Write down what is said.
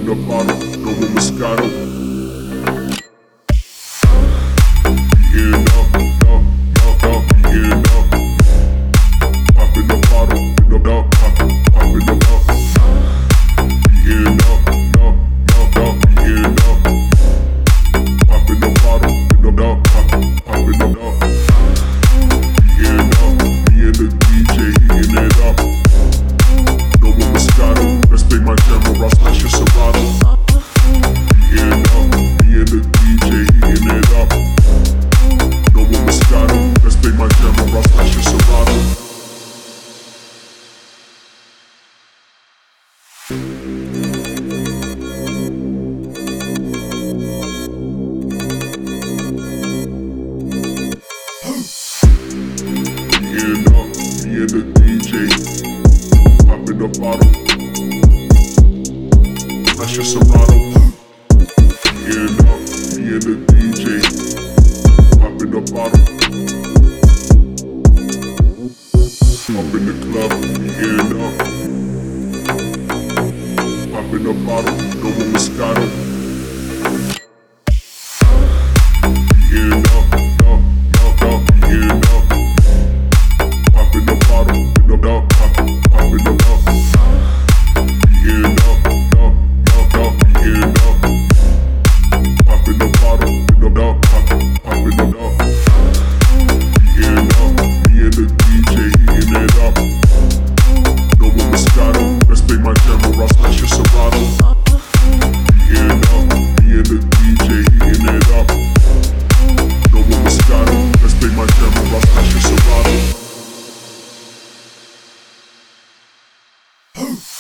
in a bottle, no more Moscato. Yeah, pop in the bottle, pop in the bottle. Yeah, pop in the bottle, pop in the bottle. Yeah, me and the DJ heating it up. No more Moscato, let's play my camera, smash your Serato. Yeah, me and the DJ heating it up. No more Moscato, let's play my camera, smash your Serato. Yeah, me and the DJ pop in the bottle, smash your Serato. Yeah, me and the DJ pop in the bottle, up in the club. Yeah, pop in the bottle, no more Moscato. Yeah, pop in the bottle, pop in the bottle. Yeah, pop in the bottle, pop in the bottle. Yeah, me and the DJ heating it up. No more Moscato, let's play my camera, smash your Serato. Yeah, me and the DJ heating it up. No more Moscato, let's play my camera, smash your Serato.